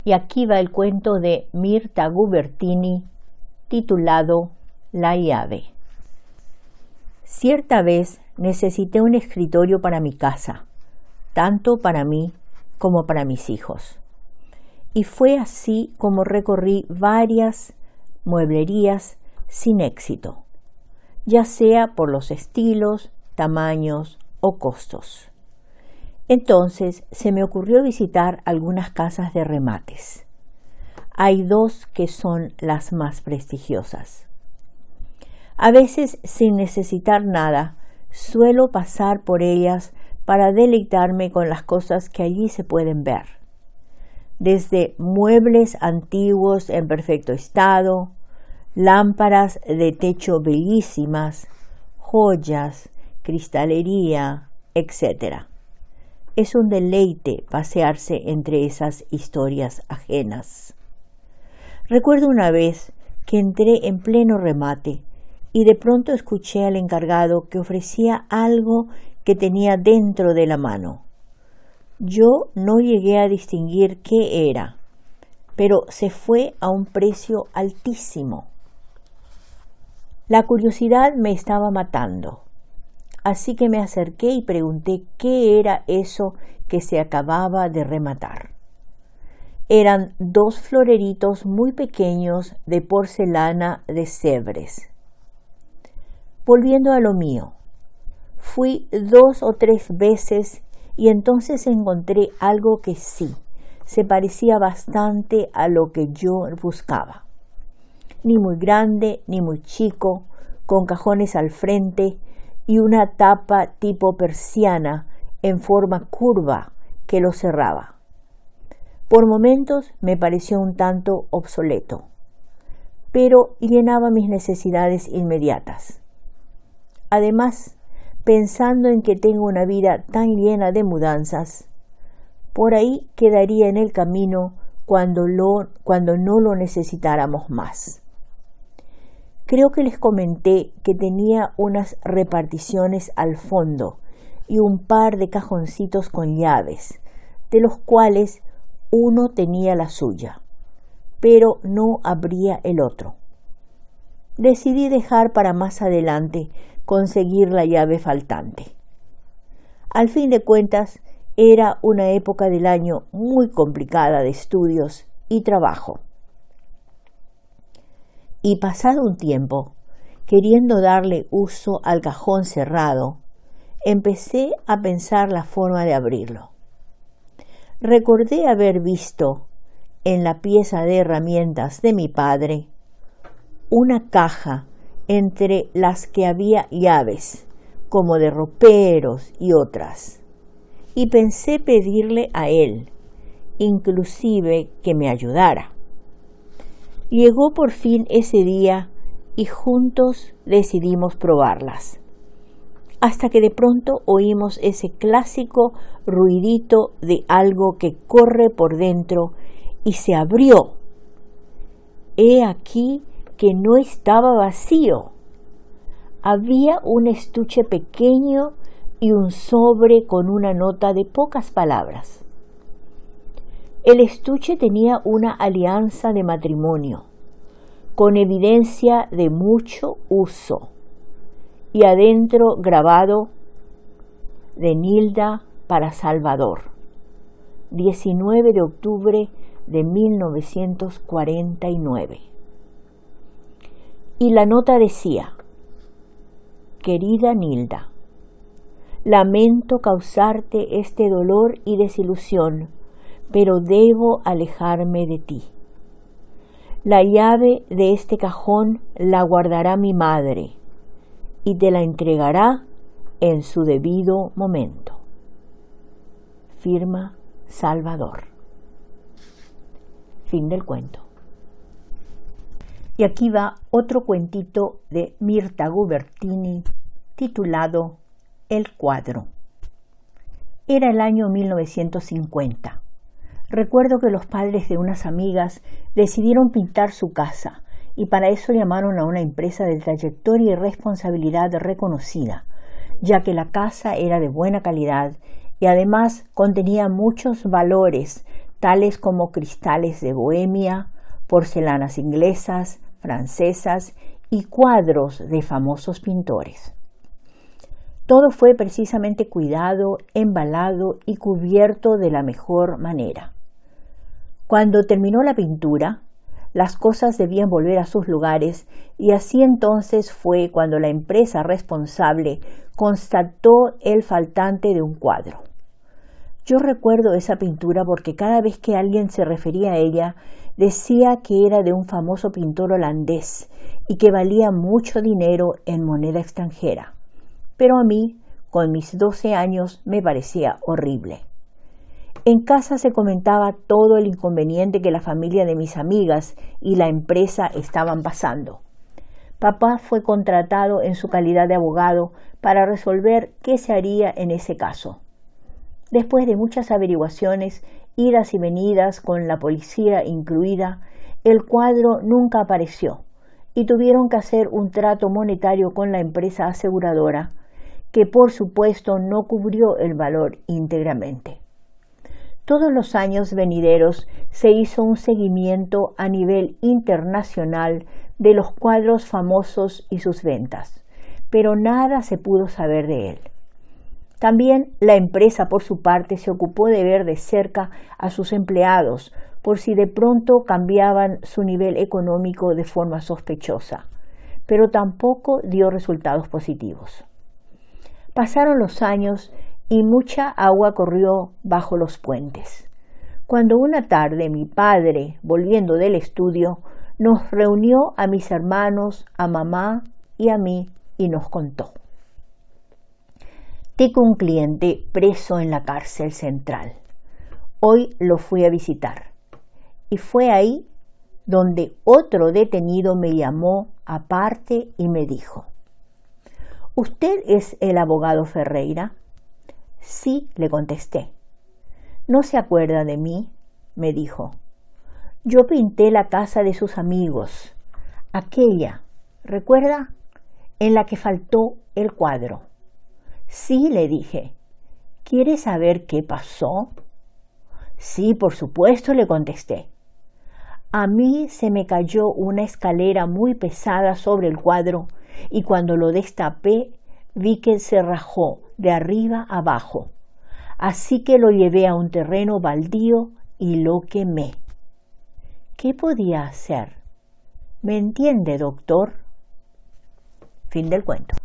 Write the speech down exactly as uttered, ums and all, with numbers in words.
Y aquí va el cuento de Mirta Gubertini, titulado La llave. Cierta vez necesité un escritorio para mi casa, tanto para mí como para mis hijos. Y fue así como recorrí varias mueblerías sin éxito, ya sea por los estilos, tamaños o costos. Entonces se me ocurrió visitar algunas casas de remates. Hay dos que son las más prestigiosas. A veces, sin necesitar nada, suelo pasar por ellas para deleitarme con las cosas que allí se pueden ver. Desde muebles antiguos en perfecto estado, lámparas de techo bellísimas, joyas, cristalería, etcétera. Es un deleite pasearse entre esas historias ajenas. Recuerdo una vez que entré en pleno remate y de pronto escuché al encargado que ofrecía algo que tenía dentro de la mano. Yo no llegué a distinguir qué era, pero se fue a un precio altísimo. La curiosidad me estaba matando. Así que me acerqué y pregunté qué era eso que se acababa de rematar. Eran dos floreritos muy pequeños de porcelana de Sèvres. Volviendo a lo mío, fui dos o tres veces y entonces encontré algo que sí, se parecía bastante a lo que yo buscaba. Ni muy grande ni muy chico, con cajones al frente y una tapa tipo persiana en forma curva que lo cerraba. Por momentos me pareció un tanto obsoleto, pero llenaba mis necesidades inmediatas. Además, pensando en que tengo una vida tan llena de mudanzas, por ahí quedaría en el camino cuando, lo, cuando no lo necesitáramos más. Creo que les comenté que tenía unas reparticiones al fondo y un par de cajoncitos con llaves, de los cuales uno tenía la suya, pero no abría el otro. Decidí dejar para más adelante conseguir la llave faltante. Al fin de cuentas, era una época del año muy complicada de estudios y trabajo. Y pasado un tiempo, queriendo darle uso al cajón cerrado, empecé a pensar la forma de abrirlo. Recordé haber visto en la pieza de herramientas de mi padre una caja entre las que había llaves, como de roperos y otras, y pensé pedirle a él, inclusive que me ayudara. Llegó por fin ese día y juntos decidimos probarlas, hasta que de pronto oímos ese clásico ruidito de algo que corre por dentro y se abrió. He aquí que no estaba vacío. Había un estuche pequeño y un sobre con una nota de pocas palabras. El estuche tenía una alianza de matrimonio, con evidencia de mucho uso, y adentro grabado: de Nilda para Salvador, diecinueve de octubre de mil novecientos cuarenta y nueve. Y la nota decía: querida Nilda, lamento causarte este dolor y desilusión, pero debo alejarme de ti. La llave de este cajón la guardará mi madre y te la entregará en su debido momento. Firma Salvador. Fin del cuento. Y aquí va otro cuentito de Mirta Gubertini titulado El cuadro. Era el año mil novecientos cincuenta. Recuerdo que los padres de unas amigas decidieron pintar su casa y para eso llamaron a una empresa de trayectoria y responsabilidad reconocida, ya que la casa era de buena calidad y además contenía muchos valores tales como cristales de Bohemia, porcelanas inglesas, francesas y cuadros de famosos pintores. Todo fue precisamente cuidado, embalado y cubierto de la mejor manera. Cuando terminó la pintura, las cosas debían volver a sus lugares y así entonces fue cuando la empresa responsable constató el faltante de un cuadro. Yo recuerdo esa pintura porque cada vez que alguien se refería a ella, decía que era de un famoso pintor holandés y que valía mucho dinero en moneda extranjera. Pero a mí, con mis doce años, me parecía horrible. En casa se comentaba todo el inconveniente que la familia de mis amigas y la empresa estaban pasando. Papá fue contratado en su calidad de abogado para resolver qué se haría en ese caso. Después de muchas averiguaciones, idas y venidas con la policía incluida, el cuadro nunca apareció y tuvieron que hacer un trato monetario con la empresa aseguradora, que por supuesto no cubrió el valor íntegramente. Todos los años venideros se hizo un seguimiento a nivel internacional de los cuadros famosos y sus ventas, pero nada se pudo saber de él. También la empresa, por su parte, se ocupó de ver de cerca a sus empleados por si de pronto cambiaban su nivel económico de forma sospechosa, pero tampoco dio resultados positivos. Pasaron los años y mucha agua corrió bajo los puentes. Cuando una tarde mi padre, volviendo del estudio, nos reunió a mis hermanos, a mamá y a mí y nos contó: tengo un cliente preso en la cárcel central. Hoy lo fui a visitar y fue ahí donde otro detenido me llamó aparte y me dijo: ¿usted es el abogado Ferreira? Sí, le contesté. ¿No se acuerda de mí?, me dijo. Yo pinté la casa de sus amigos, aquella, ¿recuerda?, en la que faltó el cuadro. Sí, le dije. ¿Quiere saber qué pasó? Sí, por supuesto, le contesté. A mí se me cayó una escalera muy pesada sobre el cuadro y cuando lo destapé vi que se rajó de arriba abajo. Así que lo llevé a un terreno baldío y lo quemé. ¿Qué podía hacer? ¿Me entiende, doctor? Fin del cuento.